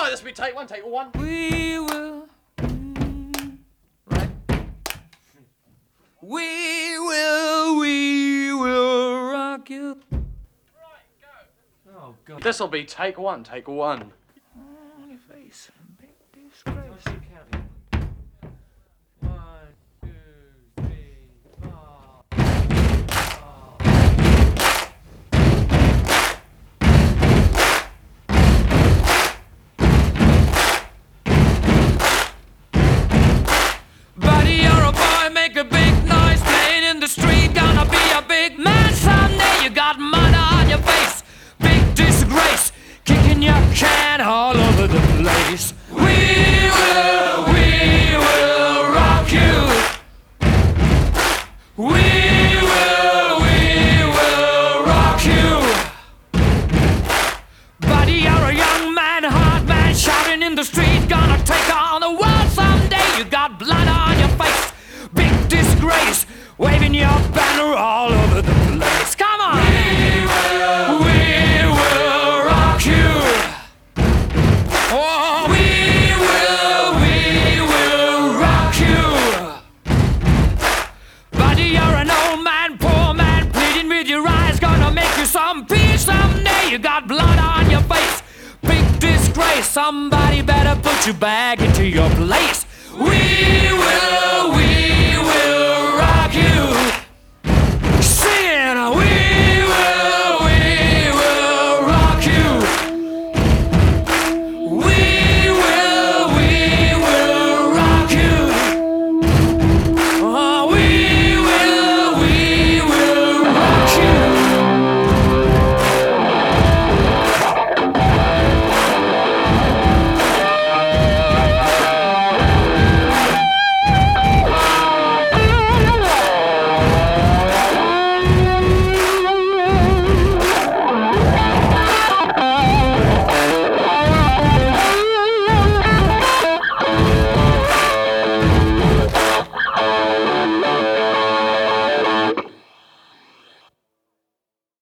Right, this will be take one, take one. We will. Right. We will rock you. Right, go. Oh, God. This will be take one, take one. On your face. Big disgrace. One, two, three, four. Buddy, you're a boy, make a big noise, playing in the street, gonna be a big man someday. You got mud on your face, big disgrace, kicking your can all over the place. We will rock you. We will rock you. Buddy, you're a young man, hard man, shouting in the street, gonna take on the world someday. You got blood on your face, big disgrace, waving your banner all over the place. Come on! We will rock you. Oh, we will rock you. Buddy, you're an old man, poor man, pleading with your eyes, gonna make you some peace someday. You got blood on your face, big disgrace, somebody better put you back into your place. We will